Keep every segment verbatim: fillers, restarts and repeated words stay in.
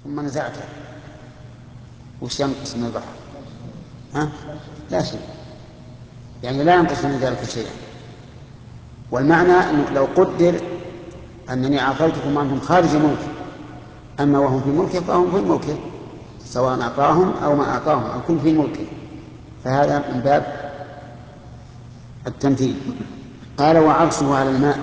ثم نزعته وش ينقص من البحر؟ ها؟ لا شيء، يعني لا ينقص من ذلك شيئا. والمعنى أنه لو قدر أنني أعطيتكم وأنتم خارج ملكي، أما وهم في ملكه فهم في ملكه، سواء أعطاهم أو ما أعطاهم أكون في ملكه، فهذا من باب التمثيل. قال وعرشه على الماء،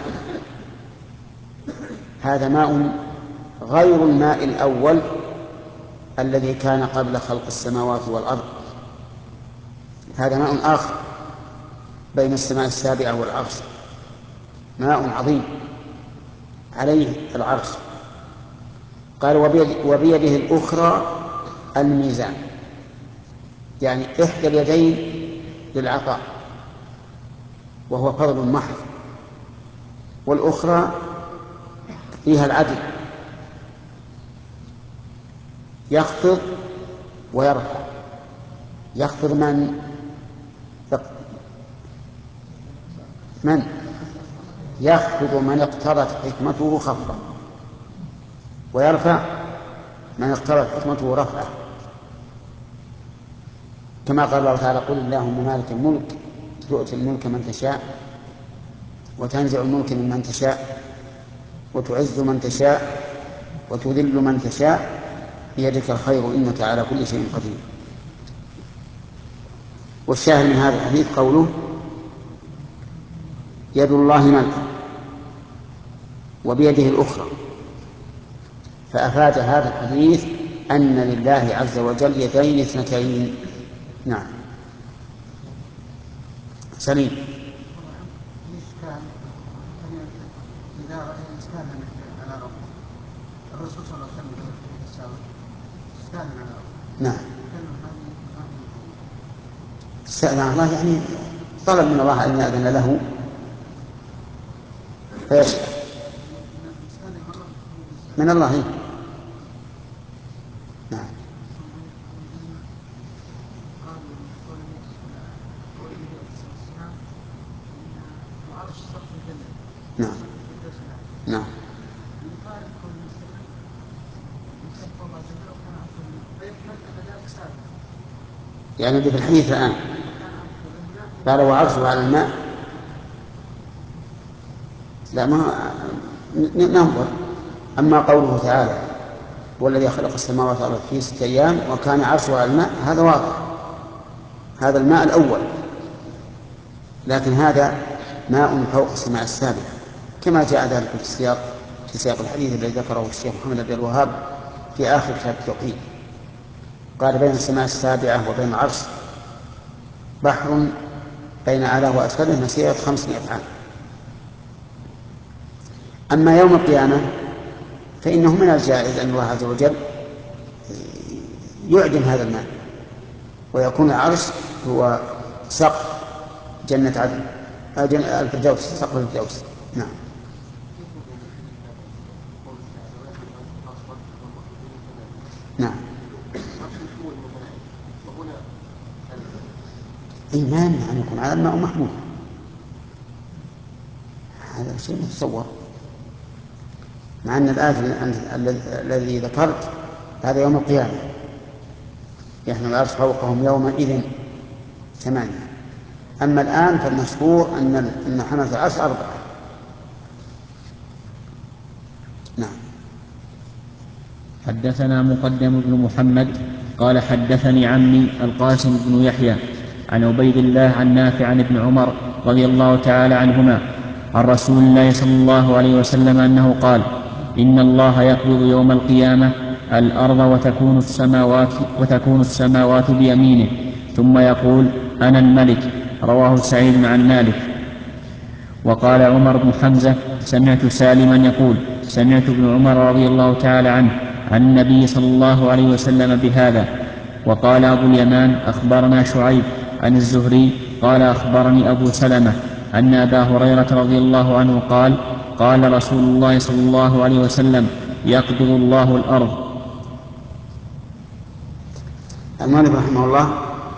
هذا ماء غير الماء الأول الذي كان قبل خلق السماوات والأرض، هذا ماء آخر بين السماء السابعة والعرش، ماء عظيم عليه العرش. قال وبيده الأخرى الميزان، يعني إحدى اليدين للعطاء وهو فضل محض، والأخرى فيها العدل، يخفض ويرفع. يخفض من من يخفض من اقتضت حكمته خفضا، ويرفع من اقتضت حكمته رفعه، كما قال الله تعالى قل اللهم مالك الملك تؤتي الملك من تشاء وتنزع الملك ممن تشاء وتعز من تشاء وتذل من تشاء بيدك الخير إنك على كل شيء قدير. والشاهد من هذا الحديث قوله يد الله ملكا وبيده الأخرى، فأفاد هذا الحديث أن لله عز وجل يدين اثنتين. نعم سليم. إذا استاذن على ربه الرسول صلى الله عليه وسلم في السابق استاذن على ربه. نعم استأذن الله يعني طلب من الله أن يأذن له فيشفع من الله. نعم نعم نعم يعني في الحديث الآن قال وعرشه على الماء، لا ما ننظر. أما قوله تعالى والذي خلق السماوات والأرض في ستة أيام وكان عرشه على الماء، هذا واضح، هذا الماء الأول، لكن هذا ماء فوق السماء السابعة كما جاء ذلك في السياق في سياق الحديث الذي ذكره الشيخ محمد بن الوهاب في آخر كتاب التوحيد. قال بين السماء السابعة وبين العرش بحر بين أعلاه وأسفله مسيرة خمسمائة عام. أما يوم القيامة فإنه من الجائز أن الله عز وجل يعدم هذا الماء ويكون العرش هو سقف جنة عدن الفردوس، سقف الفردوس. نعم نعم أي ما يمنع أن يكون على الماء محمول، هذا شيء متصور، مع أن الآية الذي ذكرت هذا يوم القيامة يحمل العرش فوقهم يومئذ ثمانية. أما الآن فالمشهور أن أن حملة العرش أربعة. نعم. حدثنا مقدم بن محمد قال حدثني عمي القاسم بن يحيى عن عبيد الله عن نافع عن ابن عمر رضي الله تعالى عنهما عن رسول الله صلى الله عليه وسلم أنه قال إن الله يقبض يوم القيامة الأرض وتكون السماوات, وتكون السماوات بيمينه ثم يقول أنا الملك. رواه سعيد عن مالك. وقال عمر بن حمزة سمعت سالما يقول سمعت ابن عمر رضي الله تعالى عنه عن النبي صلى الله عليه وسلم بهذا. وقال أبو اليمان أخبرنا شعيب عن الزهري قال أخبرني أبو سلمة أن أبا هريرة رضي الله عنه قال قال رسول الله صلى الله عليه وسلم يقبض الله الأرض. المؤلف رحمه الله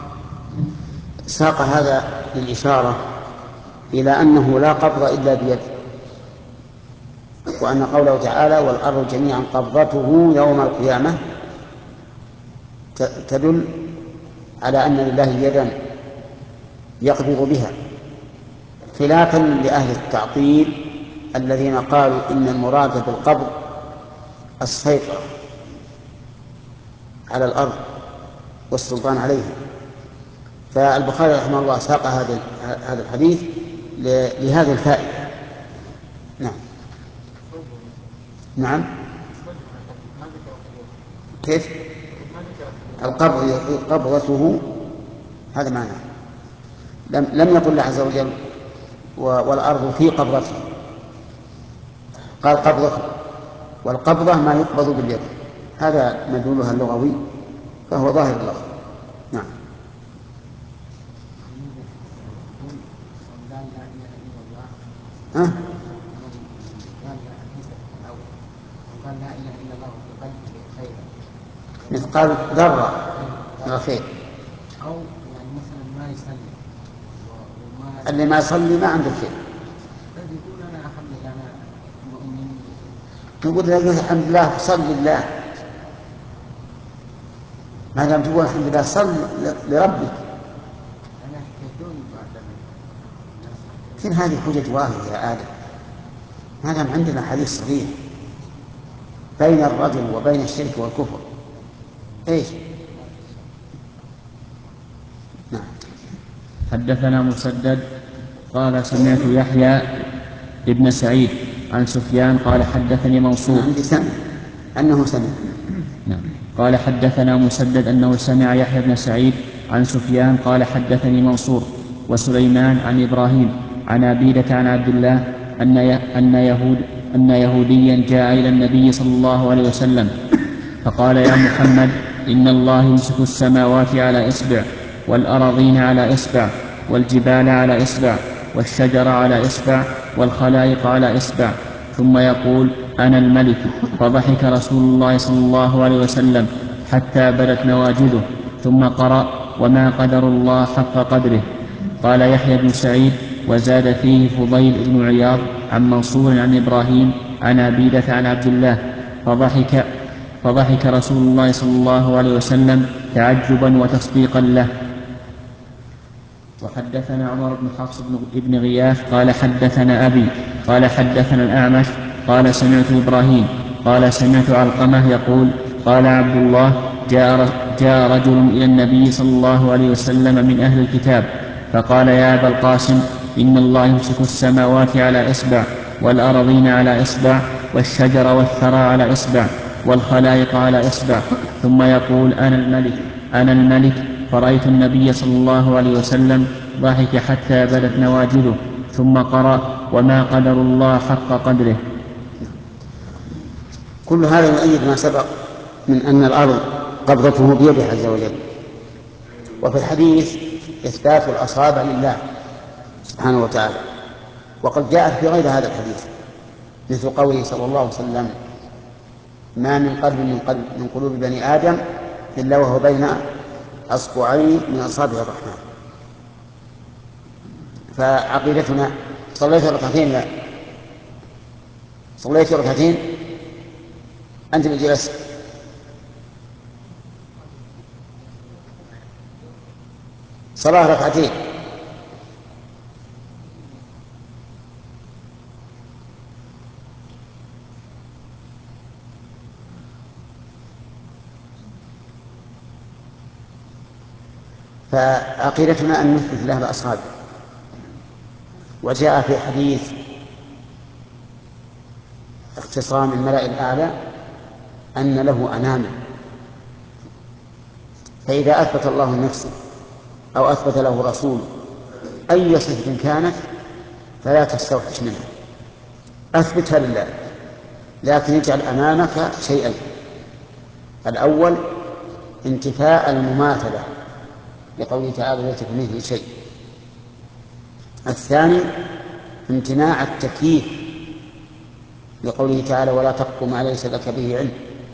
ساق هذا للإشارة إلى أنه لا قبض إلا بيد، وأن قوله تعالى والأرض جميعا قبضته يوم القيامة تدل على أن لله يدا يقبض بها، خلافا لأهل التعطيل الذين قالوا إن المراد بالقبض السيطرة على الأرض والسلطان عليها. فالبخاري رحمه الله ساق هذا هذا الحديث لهذه الفائدة. نعم نعم كيف القبض قبضته هذا معنى لم لم يقل الله عز وجل والأرض في قبضته، قال قبضته، والقبضة ما يقبض باليد، هذا مدلولها اللغوي فهو ظاهر اللفظ. نعم ها؟ مثقال ذرة من الخير، أو يعني مثلا ما يصلي وما اللي ما يصلي ما عنده خير، يقول أنا الحمد لله أنا مؤمن، تقول له الحمد لله صل لله، ما دام تقول الحمد لله صل لربك. أنا كدون بعد كل هذه حجج واهية يا آدم، ما دام عندنا حديث صريح بين الرجل وبين الشرك والكفر. ايش؟ نعم. حدثنا مسدد قال سمعت يحيى ابن سعيد عن سفيان قال حدثني منصور. عندي سمع أنه سمع. نعم. قال حدثنا مسدد أنه سمع يحيى بن سعيد عن سفيان قال حدثني منصور وسليمان عن إبراهيم عن عبيدة عن عبد الله أن أن يهود أن يهوديا جاء إلى النبي صلى الله عليه وسلم فقال يا محمد إن الله يمسك السماوات على إصبع والأراضين على إصبع والجبال على إصبع والشجر على إصبع والخلائق على إصبع ثم يقول أنا الملك. فضحك رسول الله صلى الله عليه وسلم حتى بدت نواجذه ثم قرأ وما قدر الله حق قدره. قال يحيى بن سعيد وزاد فيه فضيل بن عياض عن منصور عن إبراهيم عن عبيدة عن عبد الله فضحك فضحك رسول الله صلى الله عليه وسلم تعجبا وتصديقا له. وحدثنا عمر بن حفص بن غياث قال حدثنا أبي قال حدثنا الأعمش قال سمعت إبراهيم قال سمعت علقمة يقول قال عبد الله جاء, جاء رجل إلى النبي صلى الله عليه وسلم من أهل الكتاب فقال يا أبا القاسم إن الله يمسك السماوات على إصبع والأرضين على إصبع والشجر والثرى على إصبع والخلائق على إصبع ثم يقول أنا الملك أنا الملك. فرأيت النبي صلى الله عليه وسلم ضحك حتى بدت نواجذه ثم قرأ وما قدر الله حق قدره. كل هذا يؤيد ما سبق من أن الأرض قبضته بيده عز وجل. وفي الحديث إثبات الأصابع لله سبحانه وتعالى، وقد جاءت في غير هذا الحديث مثل قوله صلى الله عليه وسلم ما من قلب من, قلب من قلوب بني آدم إلا وهو بين أصبعين من أصابع الرحمن. فعقيدتنا صليت ركعتين لا صليت ركعتين أنت بجلس صلاة ركعتين فعقيدتنا أن نثبت له الأصابع. وجاء في حديث اختصام الملأ الأعلى أن له أنامل، فإذا أثبت الله نفسه أو أثبت له رسول أي صفة كانت فلا تستوحش منها، أثبتها لله، لكن اجعل أمامك شيئين: الأول انتفاء المماثلة لقوله تعالى ليس كمثله شيء، الثاني امتناع التكييف لقوله تعالى ولا تقف ما ليس لك به علم.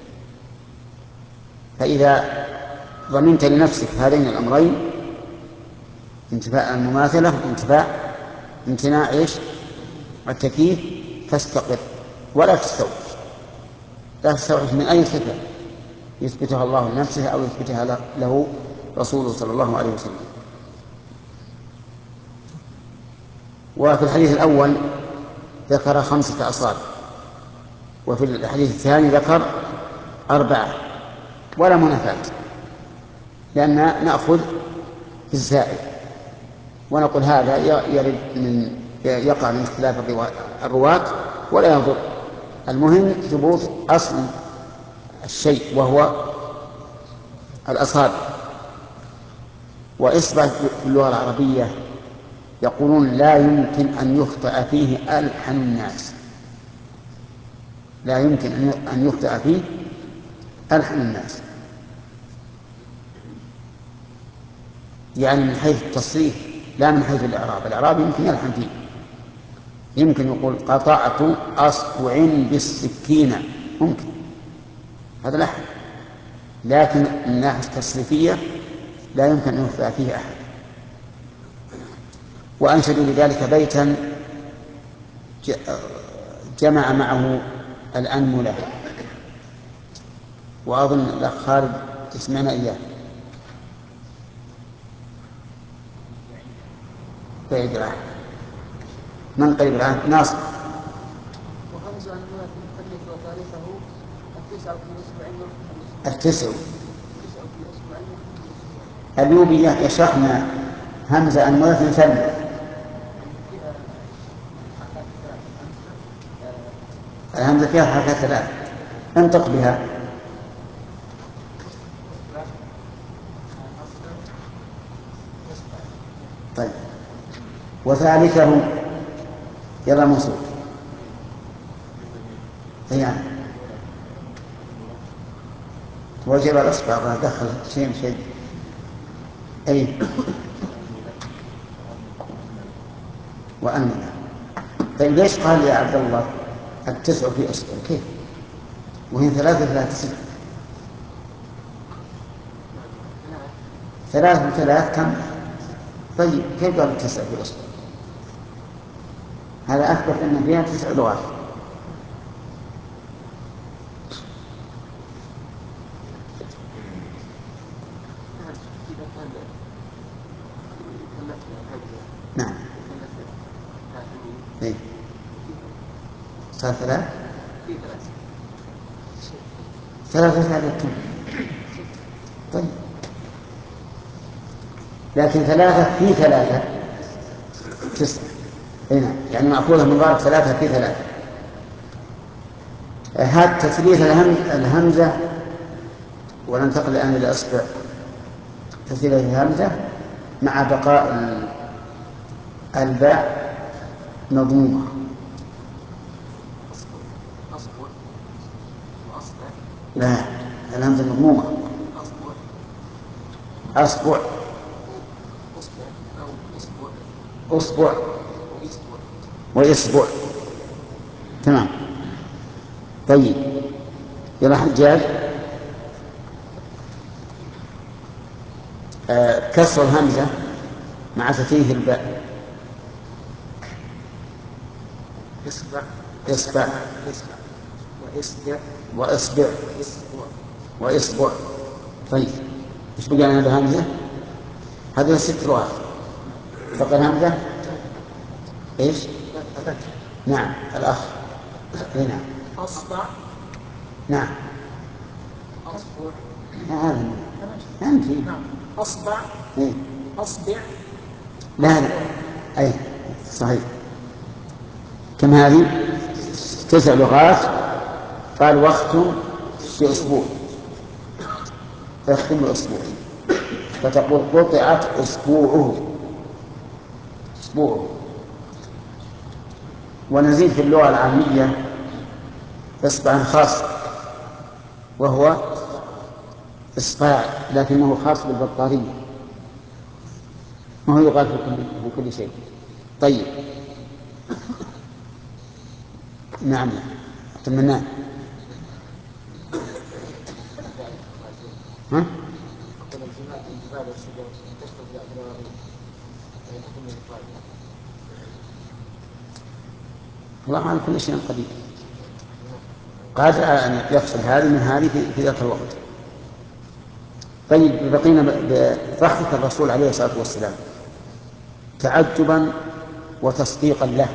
فإذا ضمنت لنفسك هذين الأمرين انتفاء المماثلة وانتفاء امتناع إيش التكييف فاستقر ولا تستوعب، لا تستوعب من أي صفة يثبتها الله لنفسه أو يثبتها له رسوله صلى الله عليه وسلم. وفي الحديث الأول ذكر خمسة أصابع، وفي الحديث الثاني ذكر أربعة، ولا منافاة، لأن نأخذ في الزائد ونقول هذا يرد من يقع من اختلاف الرواة ولا يضر، المهم ثبوت أصل الشيء وهو الأصابع. وإصبع في اللغة العربية يقولون لا يمكن أن يخطئ فيه ألحن الناس، لا يمكن أن يخطئ فيه ألحن الناس، يعني من حيث التصريف لا من حيث الإعراب. الإعراب يمكن يلحن فيه، يمكن يقول قطعت أصبع بالسكينة، ممكن هذا لحن، لكن من الناحية التصريفية لا يمكن أن يخطئ فيه أحد. وأنشدوا لذلك بيتا جمع معه الأنملة، وأظن الأخ خالد تسمعنا إياه. قريب العهد، من قريب العهد؟ ناصر. وخمس أنملة المثلث وثالثه التسع في أصبعين. التسع اليوبية يشرحنا همزة أنملة مثلث، الهمزة فيها حركات ثلاث، انطق بها. طيب، وثالثه يلا منصوب يعني وجب الأصبع، دخل شيء شيء أي وأنملة. طيب ليش قال يا عبد الله التسع في أصبع؟ كيف وهي ثلاثة ثلاثة ستة؟ ثلاثة ثلاثة كم؟ طيب كيف قال التسع في أصبع؟ هذا أثبت أن فيها تسع لغات. نعم إيه؟ صار ثلاث ثلاثة ثلاثة. طيب لكن ثلاثة في ثلاثة تسعة. هنا يعني مأخوذة من ضرب ثلاثة في ثلاثة. هذا تثليث الهمزة، وننتقل الآن إلى أصبع. تثليث الهمزة مع بقاء الباء مضمومة. لا، الهمزة مضمومة. أصبع أصبع وإصبع. تمام. طيب يلا حجاج. آه كسر الهمزة مع تثليث الباء. إصبع إصبع وإصبع وإصبع وإصبع. طيب إيش بقى لنا بهمزة؟ هذه ست لغات. بقى الهمزة إيش؟ نعم الأخ هنا أصبع. نعم أصبع. هذا أنت أصبع. إيه؟ أصبع. لا لا أي صحيح. كم هذه؟ تسع لغات. قال واختم في أسبوع، فيختم الأسبوع، فتقول قطعت أسبوعه أسبوعه. ونزيد في اللغة العامية إصبعا خاص وهو إصبع، لكنه خاص بالبطارية، ما هو يقال في كل, في كل شيء. طيب نعم تمنى ها؟ الله على كل شيء قدير. قادر على أن يفصل هذه من هذه في ذاك الوقت. طيب بقينا بضحك الرسول عليه الصلاة والسلام تعجبا وتصديقا له.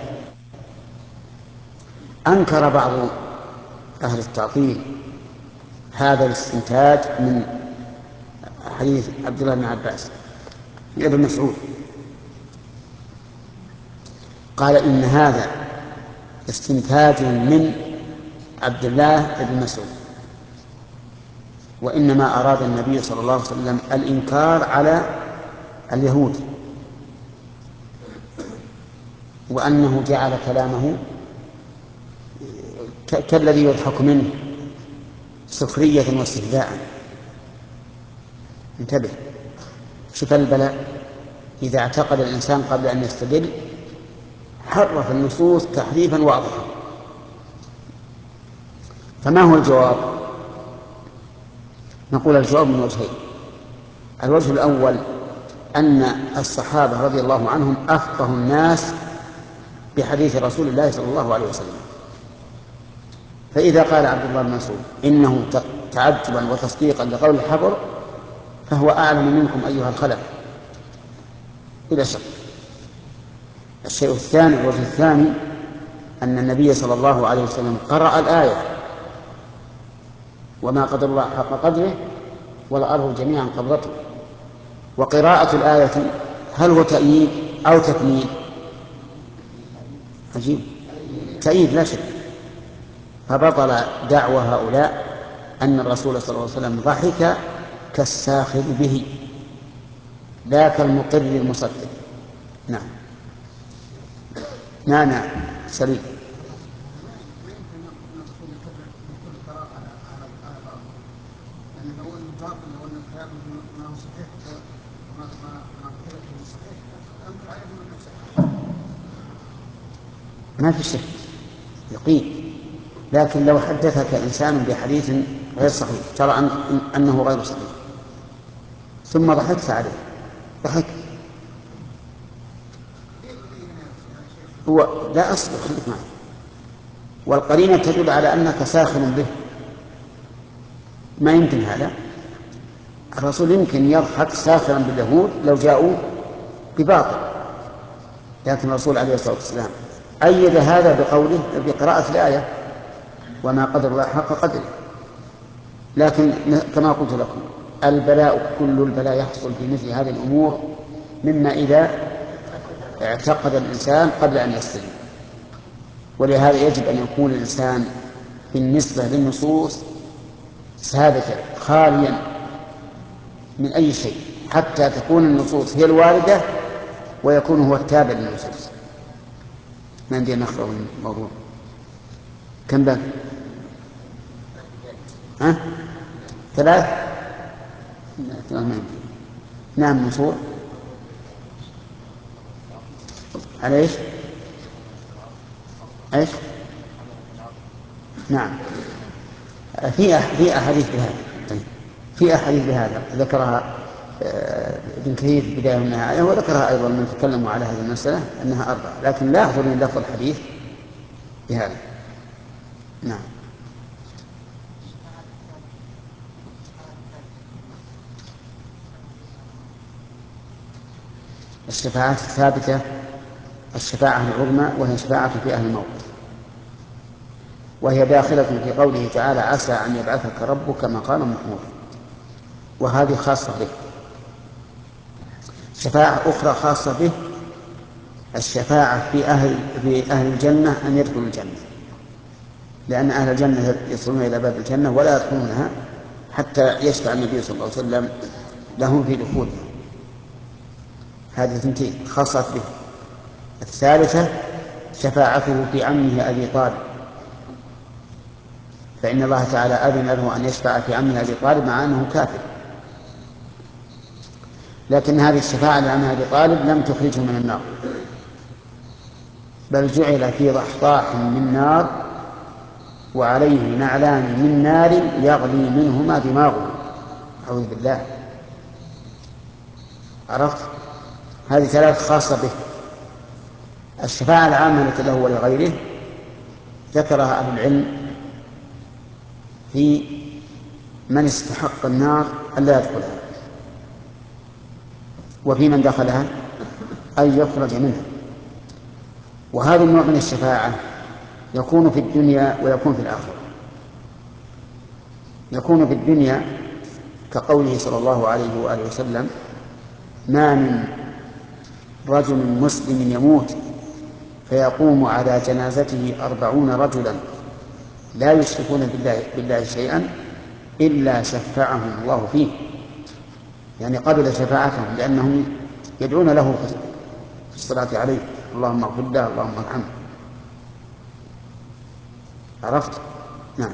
أنكر بعض أهل التعطيل هذا الاستنتاج من حديث عبد الله بن عباس ابن مسعود، قال إن هذا استنتاج من عبد الله بن مسعود، وإنما أراد النبي صلى الله عليه وسلم الإنكار على اليهود، وأنه جعل كلامه كالذي يضحك منه سخرية واستهزاء. انتبه، شوف البلاء إذا اعتقد الإنسان قبل أن يستدل حرف النصوص تحريفا واضحا. فما هو الجواب؟ نقول الجواب من وجهين. الوجه الأول أن الصحابة رضي الله عنهم أفقه الناس بحديث رسول الله صلى الله عليه وسلم، فإذا قال عبد الله بن مسعود إنه تعجبا وتصديقا لقول الحبر فهو أعلم منكم أيها الخلف بلا شك. الشيء الثاني الوجه الثاني أن النبي صلى الله عليه وسلم قرأ الآية وما قدر الله حق قدره والأرض جميعا قبضته، وقراءة الآية هل هو تأييد أو تكميل؟ عجيب، تأييد لا شك. فبطل دعوى هؤلاء أن الرسول صلى الله عليه وسلم ضحك كالساخر به لا كالمقر المصدق. نعم نعم نعم سليم. ما في شك يقين، لكن لو حدثك إنسان بحديث غير صحيح ترى أن أنه غير صحيح ثم ضحكت عليه، ضحك هو لا أصبر خليك معي، والقرينة تدل على أنك ساخر به. ما يمكن هذا، الرسول يمكن يضحك ساخرا باليهود لو جاءوا بباطل، لكن الرسول عليه الصلاة والسلام أيد هذا بقوله بقراءة الآية وما قدر الله حق قدره. لكن كما قلت لكم البلاء كل البلاء يحصل في مثل هذه الأمور مما إذا اعتقد الإنسان قبل أن يستدل. ولهذا يجب أن يكون الإنسان بالنسبة للنصوص ثابتا خاليا من أي شيء حتى تكون النصوص هي الواردة ويكون هو التابع للنصوص. ما عندي نخرج من الموضوع. كم بقى؟ ها؟ ثلاث؟ نعم نصور على ايش؟ ايش؟ نعم في في احاديث بهذا، في احاديث بهذا ذكرها ابن كثير في بداية النهاية، وذكرها أيضا من تكلموا على هذه المسألة أنها أربعة، لكن لا أخذ من لفظ الحديث بهذا. نعم الشفاعات الثابتة الشفاعة العظمى وهي شفاعة في أهل الموت، وهي داخلة في قوله تعالى عسى أن يبعثك ربك مقاما محمودا، وهذه خاصة به. شفاعة أخرى خاصة به الشفاعة في أهل, في أهل الجنة أن يدخلوا الجنة، لأن أهل الجنة يصلون إلى باب الجنة ولا يدخلونها حتى يشفع النبي صلى الله عليه وسلم لهم في دخولها. هذه ثنتين خاصة به. الثالثة شفاعته في عمه أبي طالب، فإن الله تعالى أذن له أن يشفع في عمه أبي طالب مع أنه كافر، لكن هذه الشفاعة لعمه أبي طالب لم تخرجه من النار، بل جعل في ضحضاح من نار وعليه نعلان من نار يغلي منهما دماغه. أعوذ بالله. عرفت؟ هذه ثلاث خاصة به. الشفاعة العامة له ولغيره ذكرها أهل العلم في من استحق النار ألا يدخلها، وفي من دخلها أن يخرج منها. وهذا النوع من الشفاعة يكون في الدنيا ويكون في الآخرة. يكون في الدنيا كقوله صلى الله عليه وآله وسلم: ما من رجل مسلم يموت فيقوم على جنازته أربعون رجلا لا يشركون بالله, بالله شيئا إلا شفعهم الله فيه، يعني قبل شفاعتهم لأنهم يدعون له في الصلاة عليه: اللهم اغفر له، اللهم ارحمه. عرفت؟ نعم.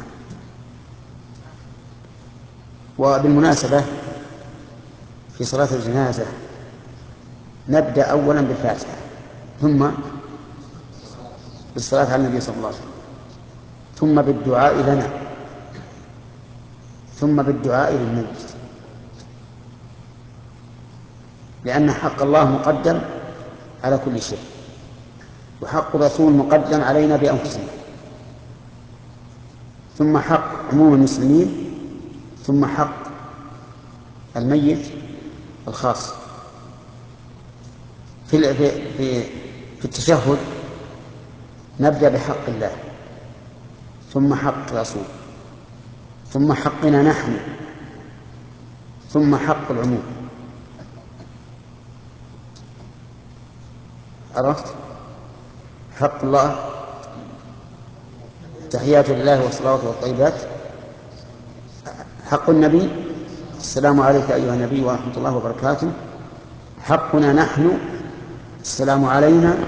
وبالمناسبة في صلاة الجنازة نبدأ أولا بالفاتحة، ثم بالصلاة على النبي صلى الله عليه وسلم، ثم بالدعاء لنا، ثم بالدعاء للميت، لأن حق الله مقدم على كل شيء، وحق الرسول مقدم علينا بأنفسنا، ثم حق عموم المسلمين، ثم حق الميت الخاص. في في في التشهد نبدأ بحق الله، ثم حق الرسول، ثم حقنا نحن، ثم حق العموم. عرفت؟ حق الله تحيات الله والصلوات والطيبات، حق النبي السلام عليك أيها النبي ورحمة الله وبركاته، حقنا نحن السلام علينا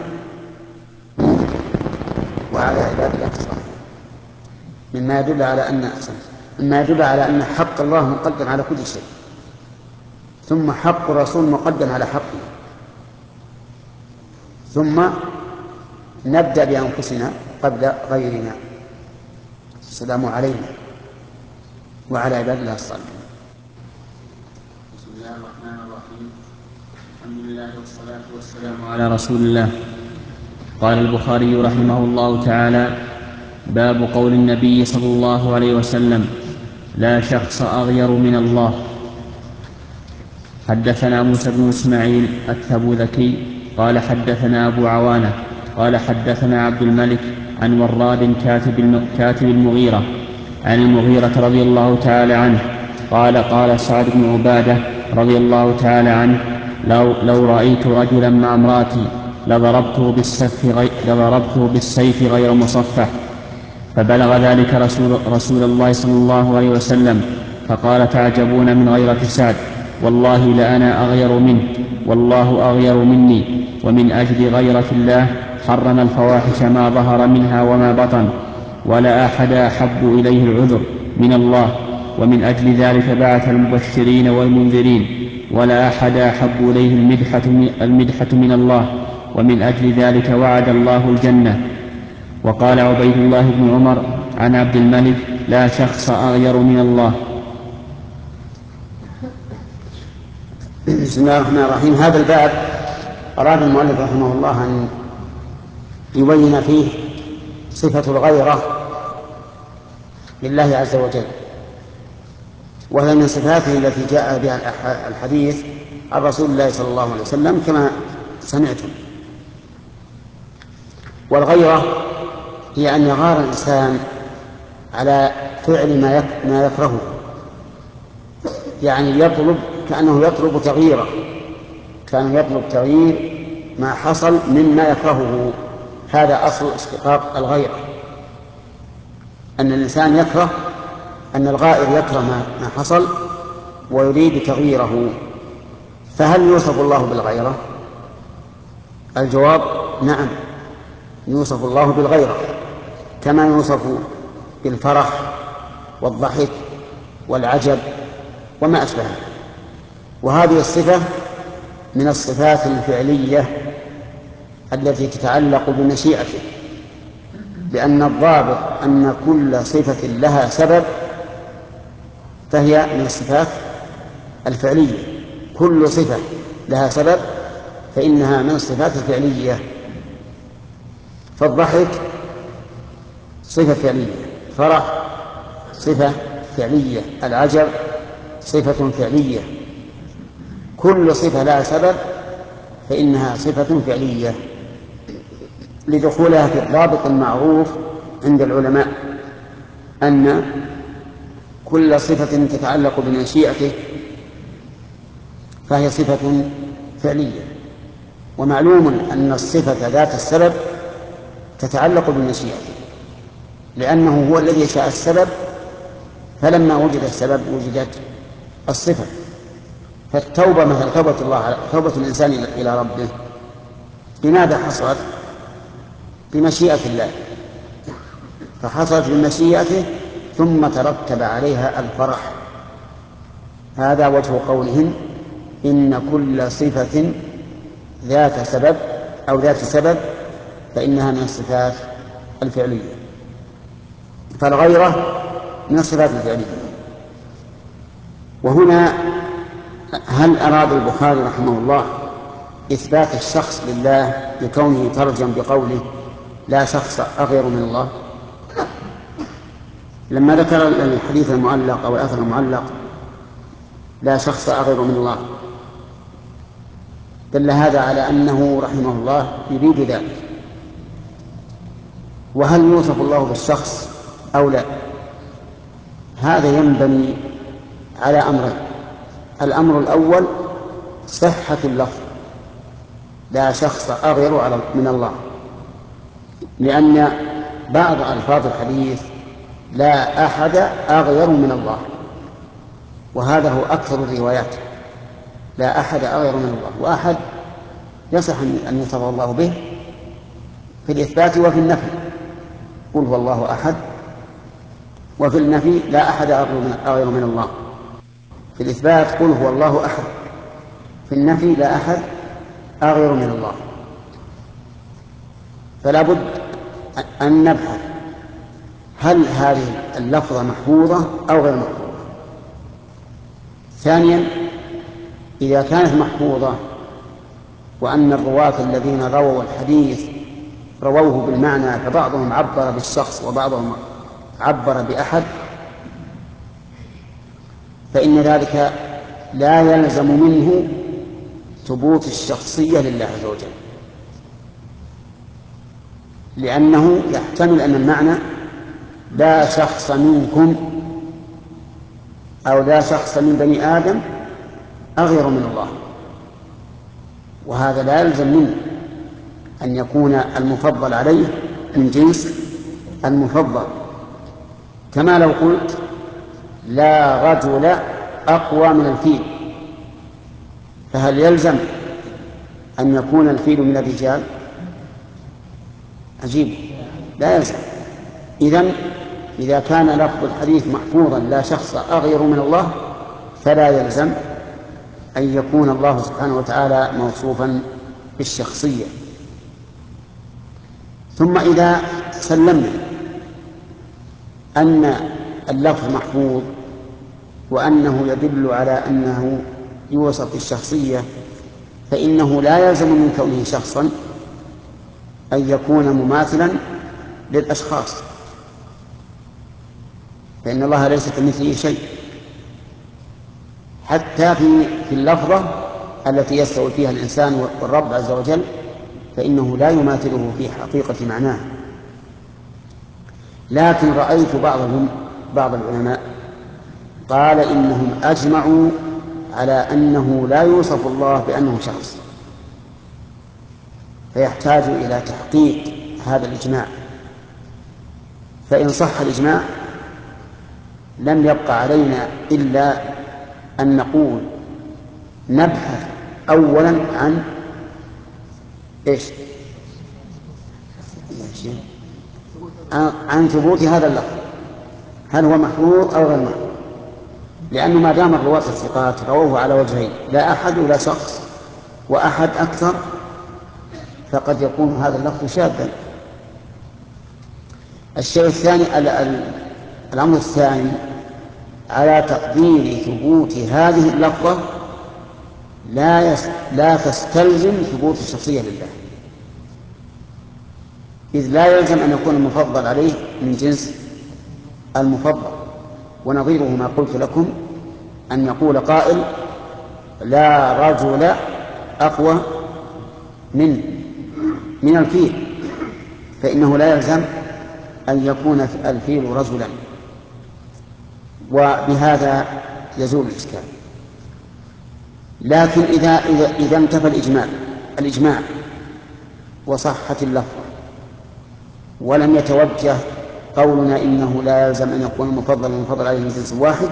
وعلى عباد الله الصالحين، مما يدل على أن مما يدل على أن حق الله مقدم على كل شيء، ثم حق الرسول مقدم على حقه، ثم نبدأ بأنفسنا قبل غيرنا: السلام علينا وعلى عباد الله الصالحين. بسم الله الرحمن الرحيم. الحمد لله والصلاة والسلام على رسول الله. قال البخاري رحمه الله تعالى: باب قول النبي صلى الله عليه وسلم: لا شخص أغير من الله. حدثنا موسى بن إسماعيل التبوذكي قال حدثنا أبو عوانة قال حدثنا عبد الملك عن وراد كاتب كاتب المغيرة عن المغيرة رضي الله تعالى عنه قال: قال سعد بن عبادة رضي الله تعالى عنه: لو, لو رأيت رجلا مع امرأتي لضربته بالسيف غير, لضربته بالسيف غير مصفح. فبلغ ذلك رسول, رسول الله صلى الله عليه وسلم فقال: تعجبون من غيرة سعد، والله لأنا أغير منه، والله أغير مني، ومن أجل غيرة الله حرم الفواحش ما ظهر منها وما بطن، ولا أحد أحب إليه العذر من الله، ومن أجل ذلك بعث المبشرين والمنذرين، ولا أحد أحب إليه المدحة, المدحة من الله، ومن أجل ذلك وعد الله الجنة. وقال عبيد الله بن عمر عن عبد الملك: لا شخص أغير من الله. بسم الله الرحمن الرحيم. هذا الباب أراد المؤلف رحمه الله أن يبين فيه صفة الغيرة لله عز وجل، وهي من صفاته التي جاء بها الحديث عن رسول الله صلى الله عليه وسلم كما سمعتم. والغيرة هي أن يغار الإنسان على فعل ما يكرهه، يعني يطلب كأنه يطلب تغييره، كان يطلب تغيير ما حصل مما يكرهه. هذا أصل اشتقاق الغيرة، أن الإنسان يكره، أن الغائر يكره ما حصل ويريد تغييره. فهل يوصف الله بالغيرة؟ الجواب: نعم، يوصف الله بالغيرة كما يوصف بالفرح والضحك والعجب وما أشبهه. وهذه الصفة من الصفات الفعلية التي تتعلق بمشيئته، لأن الضابط أن كل صفة لها سبب فهي من الصفات الفعلية. كل صفة لها سبب فإنها من الصفات الفعلية. فالضحك صفة فعلية، فرح صفة فعلية، العجب صفة فعلية، كل صفة لها سبب فإنها صفة فعلية لدخولها في الضابط المعروف عند العلماء أن كل صفة تتعلق بمشيئته فهي صفة فعلية. ومعلوم أن الصفة ذات السبب تتعلق بمشيئته، لأنه هو الذي شاء السبب، فلما وجد السبب وجدت الصفة. فالتوبة مثل توبة الله، توبة الإنسان إلى ربه بماذا حصلت؟ بمشيئة الله، فحصلت بمشيئته ثم ترتب عليها الفرح. هذا وجه قولهم إن كل صفة ذات سبب أو ذات سبب فإنها من الصفات الفعلية، فالغيرة من الصفات الفعلية. وهنا هل أراد البخاري رحمه الله إثبات الشخص لله بكونه ترجم بقوله لا شخص أغير من الله؟ لما ذكر الحديث المعلق أو الأثر المعلق لا شخص أغير من الله دل هذا على أنه رحمه الله يريد ذلك. وهل يوصف الله بالشخص أو لا؟ هذا ينبني على أمرين. الأمر الأول صحة اللفظ لا شخص أغير من الله، لأن بعض ألفاظ الحديث لا أحد أغير من الله، وهذا هو أكثر الروايات، لا أحد أغير من الله. وأحد يصح أن يوصف الله به في الإثبات وفي النفي، قل هو الله أحد، وفي النفي لا أحد أغير من الله. في الإثبات قل هو الله أحد، في النفي لا أحد أغير من الله. فلا بد أن نبحث هل هذه اللفظة محفوظة أو غير محفوظة. ثانيا، إذا كانت محفوظة وأن الرواة الذين رووا الحديث رووه بالمعنى، فبعضهم عبر بالشخص وبعضهم عبر بأحد، فإن ذلك لا يلزم منه ثبوت الشخصية لله عز وجل، لأنه يحتمل أن المعنى لا شخص منكم أو لا شخص من بني آدم أغير من الله، وهذا لا يلزم منه أن يكون المفضل عليه من جنس المفضل. كما لو قلت لا رجل أقوى من الفيل، فهل يلزم أن يكون الفيل من الرجال؟ عجيب، لا يلزم. إذن إذا كان لفظ الحديث محفوظا لا شخص أغير من الله فلا يلزم أن يكون الله سبحانه وتعالى موصوفا بالشخصية. ثم إذا سلمنا أن اللفظ محفوظ وأنه يدل على أنه يوصف بالشخصية، فإنه لا يلزم من كونه شخصا أن يكون مماثلا للأشخاص، فإن الله ليس كمثله شيء. حتى في في اللفظة التي يستوي فيها الإنسان والرب عز وجل فإنه لا يماثله في حقيقة معناه. لكن رأيت بعضهم بعض العلماء قال إنهم أجمعوا على أنه لا يوصف الله بأنه شخص، فيحتاج إلى تحقيق هذا الإجماع. فإن صح الإجماع لم يبقى علينا إلا أن نقول نبحث أولا عن إيش؟ عن ثبوت هذا اللفظ، هل هو محفوظ أو غير محفوظ، لأنه ما دام الرواة الثقات رووه على وجهين، لا أحد ولا شخص وأحد أكثر، فقد يكون هذا اللفظ شاذا. الشيء الثاني، الأمر الثاني على تقدير ثبوت هذه اللفظة لا يس... لا تستلزم ثبوت الشخصية لله، إذ لا يلزم أن يكون المفضل عليه من جنس المفضل، ونظيره ما قلت لكم أن يقول قائل لا رجل أقوى من من الفيل، فإنه لا يلزم أن يكون الفيل رجلا، وبهذا يزول الإشكال. لكن إذا إذا إذا انتفى الإجماع الإجماع وصحت اللفظة ولم يتوجه قولنا إنه لا يلزم أن يكون المفضل المفضل عليه من جنس واحد،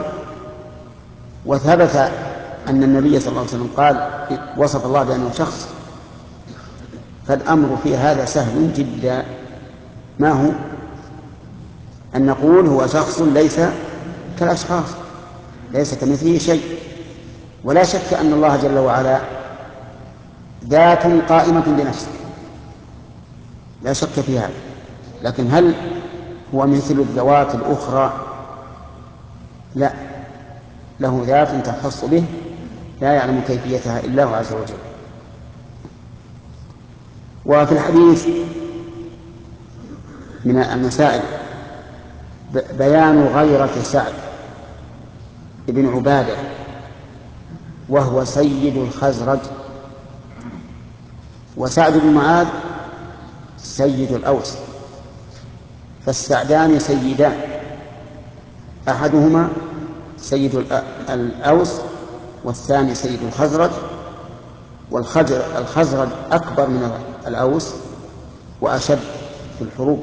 وثبت أن النبي صلى الله عليه وسلم قال وصف الله بأنه شخص، فالأمر في هذا سهل جدا. ما هو؟ أن نقول هو شخص ليس كالأشخاص، ليس كمثله شيء، ولا شك أن الله جل وعلا ذات قائمة بنفسه، لا شك في هذا، لكن هل هو مثل الذوات الأخرى؟ لا، له ذات تخص به لا يعلم كيفيتها إلا هو عز وجل. وفي الحديث من المسائل بيان غيرة سعد بن عبادة وهو سيد الخزرج، وسعد بن معاذ سيد الأوس، فالسعدان سيدان، أحدهما سيد الأوس والثاني سيد الخزرج، والخزرج أكبر من الأوس وأشد في الحروب،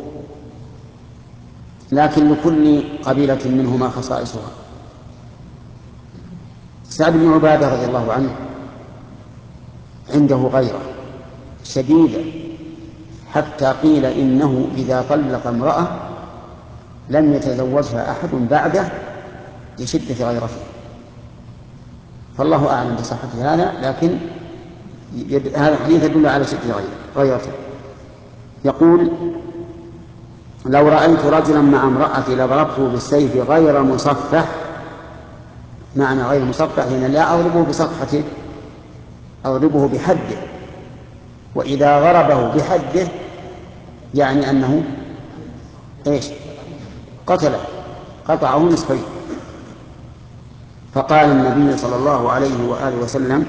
لكن لكل قبيلة منهما خصائصها. سعد بن عبادة رضي الله عنه عنده غيرة شديدة، حتى قيل إنه إذا طلق امرأة لم يتزوجها أحد بعده لشدة غيرته، فالله أعلم بصحة هذا، لكن هذا الحديث يدل على شدة غيرته. يقول لو رأيت رجلا مع امرأتي لضربته بالسيف غير مصفح. معنى غير مصفح يعني لا أضربه بصفحته، أضربه بحده، وإذا ضربه بحده يعني أنه إيش؟ قتله، قطعه نصفين. فقال النبي صلى الله عليه وآله وسلم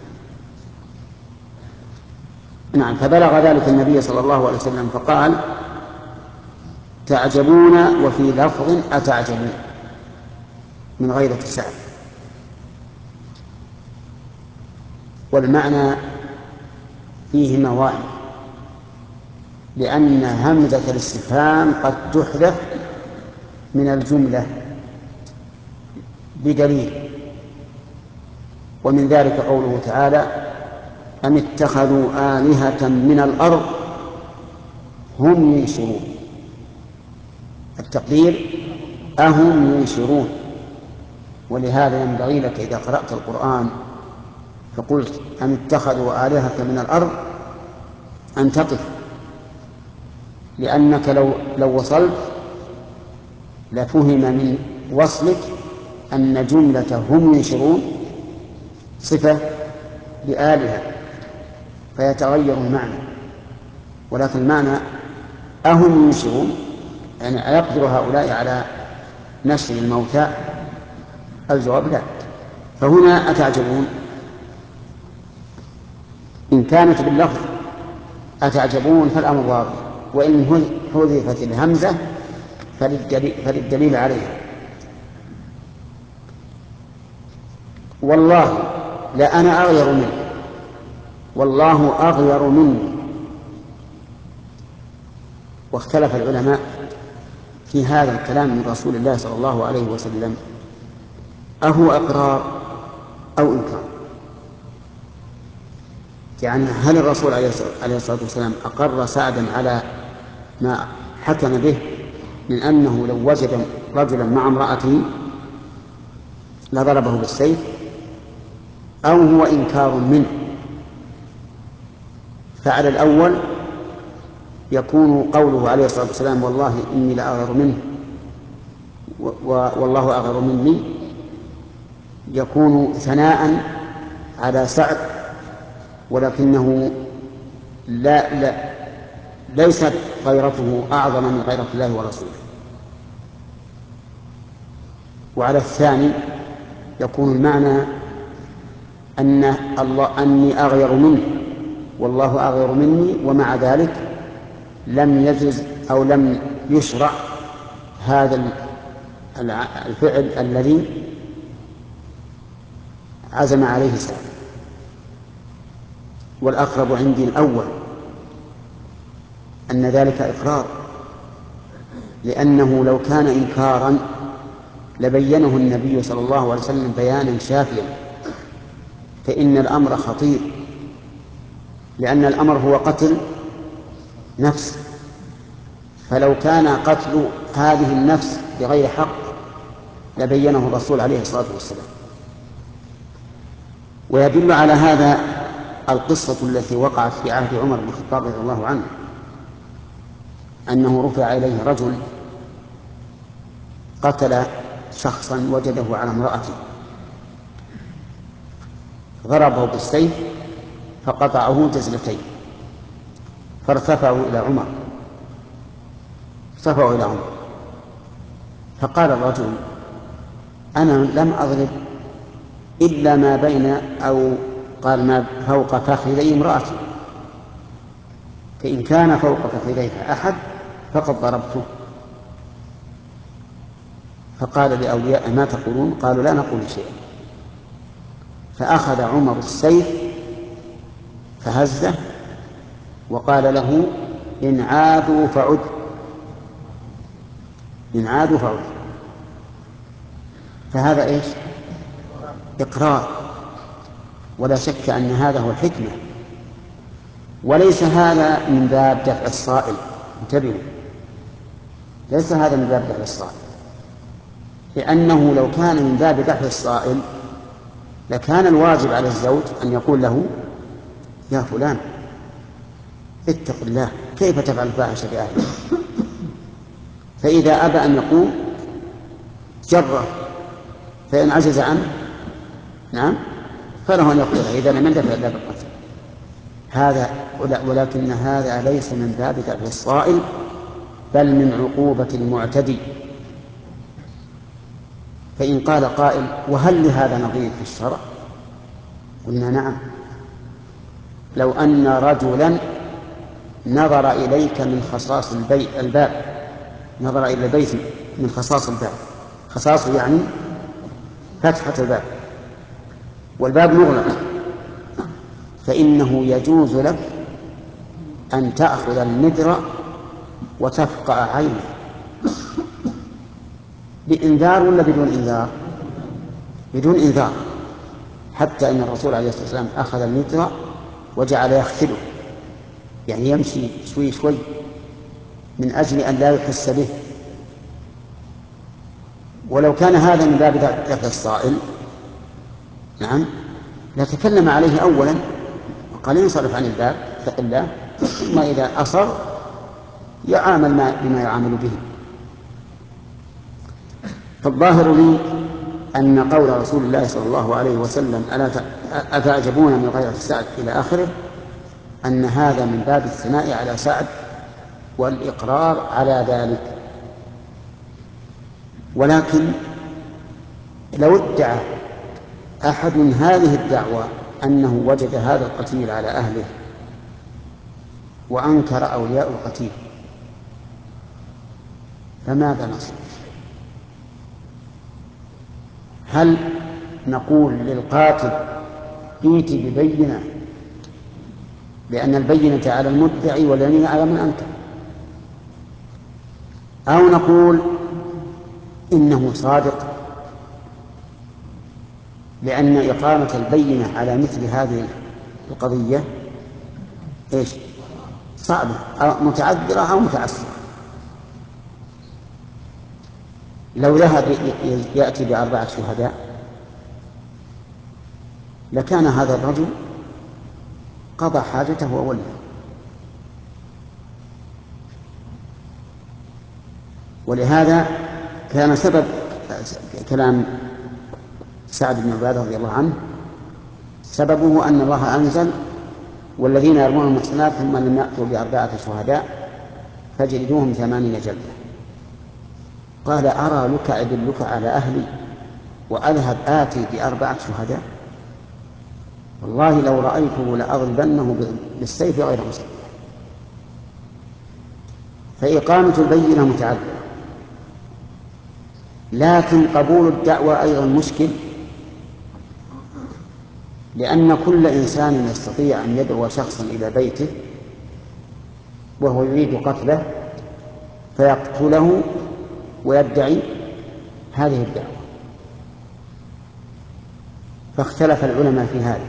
نعم فبلغ ذلك النبي صلى الله عليه وسلم فقال تعجبون، وفي لفظ أتعجبون، من غيرة سعد. والمعنى فيه واحد، لأن همزة الاستفهام قد تحذف من الجملة بدليل، ومن ذلك قوله تعالى أم اتخذوا آلهة من الأرض هم ينشرون، التقدير أهم ينشرون. ولهذا ينبغي لك إذا قرأت القرآن فقلت أم اتخذوا آلهة من الأرض أن تقف، لأنك لو, لو وصلت لفهم من وصلك أن جملة هم ينشرون صفة بآلهة فيتغير المعنى، ولكن المعنى أهم ينشرون يعني أيقدر هؤلاء على نشر الموتى؟ الجواب لا. فهنا أتعجبون إن كانت باللفظ أتعجبون فالأمر واضح، وإن حذفت الهمزة فللدليل, فللدليل عليها. والله لا أنا أغير منه، والله أغير مني. واختلف العلماء في هذا الكلام من رسول الله صلى الله عليه وسلم، أهو إقرار أو إنكار؟ يعني هل الرسول عليه الصلاة والسلام أقر سعدا على ما حكم به من أنه لو وجد رجلا مع امرأته لضربه بالسيف، أو هو إنكار منه؟ فعلى الأول يكون قوله عليه الصلاة والسلام والله إني لأغير منه والله أغير مني يكون ثناء على سعد، ولكنه لا لا ليست غيرته أعظم من غيرة الله ورسوله. وعلى الثاني يكون المعنى أن الله أني أغير منه والله أغير مني، ومع ذلك لم يجز أو لم يشرع هذا الفعل الذي عزم عليه سعد. والأقرب عندي الأول، أن ذلك إقرار، لأنه لو كان إنكارا لبينه النبي صلى الله عليه وسلم بيانا شافيا، فإن الأمر خطير، لأن الأمر هو قتل نفس، فلو كان قتل هذه النفس بغير حق لبينه الرسول عليه الصلاة والسلام. ويدل على هذا القصة التي وقعت في عهد عمر بن الخطاب رضي الله عنه، أنه رفع إليه رجل قتل شخصا وجده على امرأته، ضربه بالسيف فقطعه جزلتين، فارتفعوا إلى عمر ارتفعوا إلى عمر فقال الرجل: أنا لم أضرب إلا ما بين أو قال ما فوق فخذي امرأتي، فإن كان فوق فخذيها أحد فقد ضربته. فقال لأولياء: ما تقولون؟ قالوا: لا نقول شيئا. فأخذ عمر السيف فهزه وقال له: إن عادوا فعد، إن عادوا فعد. فهذا إيش؟ إقرار، ولا شك أن هذا هو الحكمة، وليس هذا من باب دفع الصائل. انتبهوا، ليس هذا من باب دفع الصائل، لأنه لو كان من باب دفع الصائل لكان الواجب على الزوج أن يقول له: يا فلان اتق الله، كيف تفعل الفاحشة بأهلك؟ فإذا أبى أن يقوم جره، فإن عجز عنه نعم فله أن يقتله إذا لم يندفع إلا بالقتل. هذا ولكن هذا ليس من باب دفع الصائل، بل من عقوبة المعتدي. فإن قال قائل: وهل لهذا نظير في الشرع؟ قلنا: نعم. لو أن رجلا نظر إليك من خصاص الباب، نظر إلى البيت من خصاص الباب، خصاص يعني فتحة الباب، والباب مغلق، فإنه يجوز لك أن تأخذ المدرع وتفقع عينه بإنذار ولا بدون إنذار؟ بدون إنذار، حتى أن الرسول عليه الصلاة والسلام أخذ المدرع وجعل يخثله، يعني يمشي شوي شوي من أجل أن لا يحس به. ولو كان هذا من باب دفع الصائل نعم لتكلم عليه أولا وقال: ينصرف عن الباب اتق الله، ثم إذا أصر يعامل ما بما يعامل به. فالظاهر لي أن قول رسول الله صلى الله عليه وسلم: ألا أتعجبون من غيرة سعد إلى آخره، أن هذا من باب الثناء على سعد والإقرار على ذلك. ولكن لو ادعى أحد هذه الدعوة أنه وجد هذا القتيل على أهله وأنكر أولياء القتيل، فماذا نصنع؟ هل نقول للقاتل: ائت ببينة، لأن البينة على المدعي واليمين على من أنكر، أو نقول إنه صادق، لأن إقامة البينة على مثل هذه القضية إيش؟ صعبة، أو متعذرة أو متعسرة. لو ذهب يأتي بأربعة شهداء لكان هذا الرجل قضى حاجته وولى. ولهذا كان سبب كلام سعد بن عبادة رضي الله عنه سببه أن الله أنزل: والذين يرمون المحصنات ثم لم يأتوا بأربعة شهداء فاجلدوهم ثمانين جلدة. قال: أرى لك أدلك على أهلي وأذهب آتي بأربعة شهداء والله لو رأيته لأضربنه بالسيف غير مسلم. فإقامة البينة متعذرة، لكن قبول الدعوة أيضا مشكل، لأن كل إنسان يستطيع أن يدعو شخصا إلى بيته وهو يريد قتله فيقتله ويدعي هذه الدعوة. فاختلف العلماء في هذا،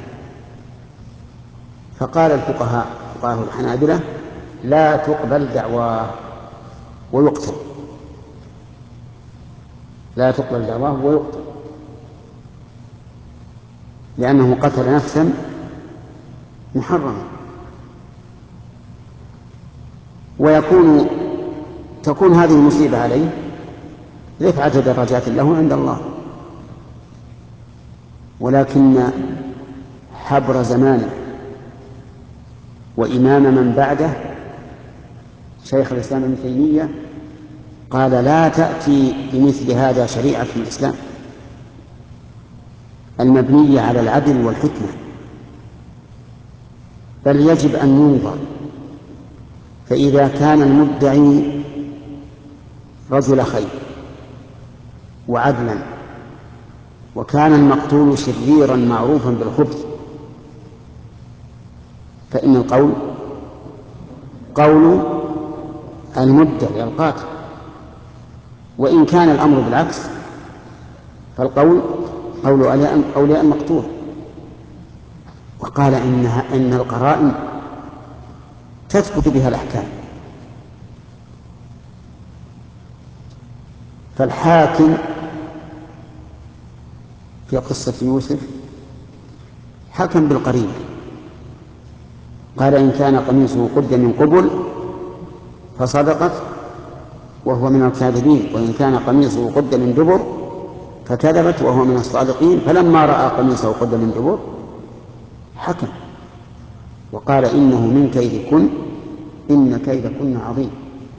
فقال الفقهاء فقهاء الحنابلة لا تقبل دعواه ويقتل، لا تقبل دعواه ويقتل، لأنه قتل نفسا محرما، ويكون تكون هذه المصيبة عليه رفعة درجات له عند الله. ولكن حبر زمانه وإمام من بعده شيخ الإسلام ابن تيمية قال لا تأتي بمثل هذا شريعة الإسلام المبنية على العدل والحكمة، بل يجب أن ينظر. فإذا كان المدعي رجل خير وعدلا وكان المقتول شريرا معروفا بالخبث فإن القول قول المدعي القاتل، وإن كان الأمر بالعكس فالقول قول أولياء المقتول. وقال إنها إن القرائن تثبت بها الأحكام، فالحاكم في قصة يوسف حكم بالقرينة، قال إن كان قميصه قد من قبل فصدقت وهو من الكاذبين، وإن كان قميصه قد من دبر فكذبت وهو من الصادقين. فلما رأى قميصه قد من دبر حكم وقال إنه من كيدكن إن كيدكن عظيم.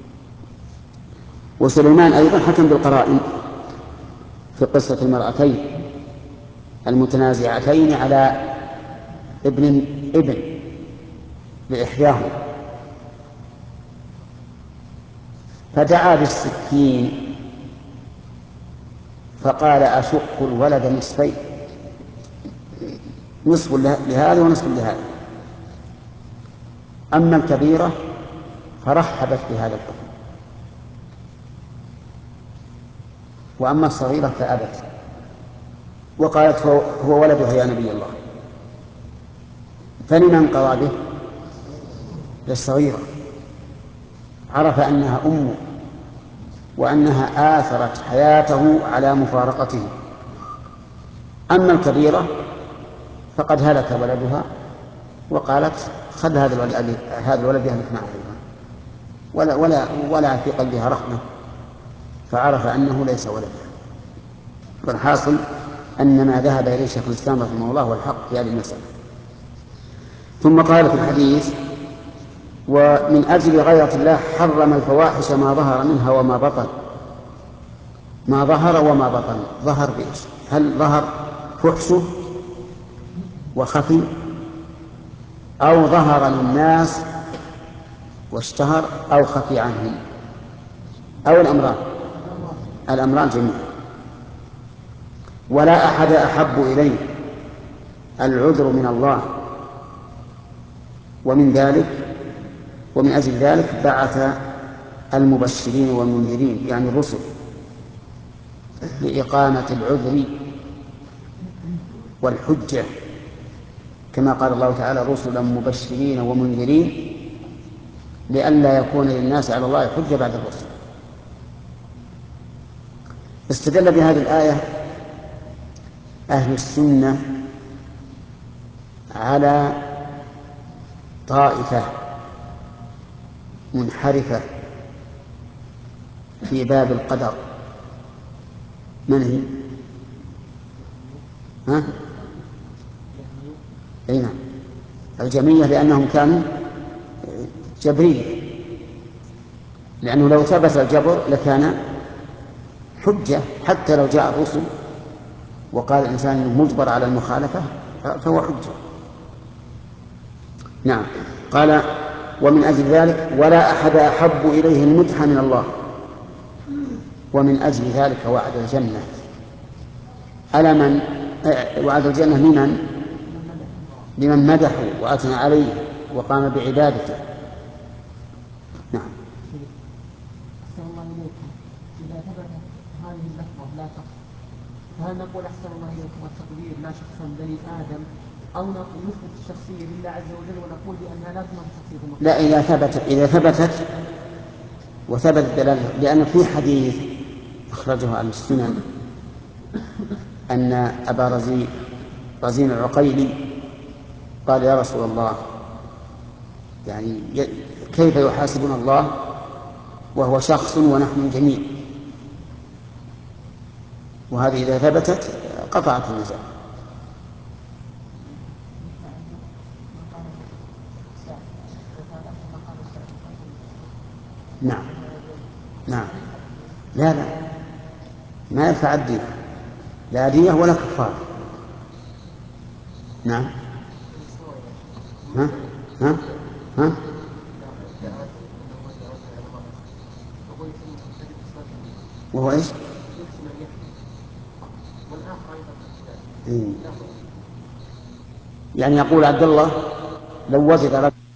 وسليمان أيضا حكم بالقرائن في قصة المرأتين المتنازعتين على ابن ابن لإحداهما، فدعا بالسكين فقال أشق الولد نصفين، نصف لهذا ونصف لهذا. أما الكبيرة فرحبت بهذا الحكم، وأما الصغيرة فأبت وقالت هو ولدها يا نبي الله. فلمن قضى به؟ للصغيرة، عرف أنها أمه وأنها آثرت حياته على مفارقته. أما الكبيرة فقد هلك ولدها وقالت خذ هذا الولد هذا الولد يهلك معه ولا ولا ولا في قلبها رحمة، فعرف أنه ليس ولدها. فالحاصل أن ما ذهب إليه شيخ الإسلام رحمه الله هو الحق في هذه المسألة. ثم قال في الحديث ومن أجل غيرة الله حرم الفواحش ما ظهر منها وما بطن. ما ظهر وما بطن، ظهر بإيش؟ هل ظهر فحشه وخفي أو ظهر للناس واشتهر أو خفي عنهم أو الأمران؟ الأمران جميعا. ولا أحد أحب إليه العذر من الله، ومن ذلك ومن أجل ذلك بعث المبشرين والمنذرين يعني الرسل لإقامة العذر والحجة، كما قال الله تعالى رسلا مبشرين ومنذرين لئلا يكون للناس على الله حجة بعد الرسل. استدل بهذه الآية أهل السنة على طائفة منحرفة في باب القدر. من هي؟ ها؟ أي نعم، الجميع، لأنهم كانوا جبرية، لأنه لو ثبت الجبر لكان حجة حتى لو جاء الرسل وقال الإنسان أنه مجبر على المخالفة فهو حجة. نعم. قال ومن أجل ذلك ولا أحد أحب إليه المدح من الله، ومن أجل ذلك وعد الجنة. ألا من وعد الجنة لمن؟ لمن مدحه وأثنى عليه وقام بعبادته. نعم. أحسن الله إليكم، إذا ثبتت هذه اللفظة لا شخص، فهل نقول أحسن الله إليكم التقدير لا شخصا بني آدم، أو نثبت الشخصية لله عز وجل ونقول بأنها لا تمت شخصية المخلوق؟ لا، إذا ثبتت إذا ثبتت وثبتت دلالة، لأن في حديث أخرجه عن السنن أن أبا رزين رزين العقيلي قال يا رسول الله، يعني كيف يحاسبنا الله وهو شخص ونحن جميع؟ وهذه إذا ثبتت قطعت النزاع. نعم نعم. لا لا ما يدفع الدية، لا دية ولا كفارة. نعم. ها ها ها وهو ايش؟ يعني يقول عبد الله لو وجد رجل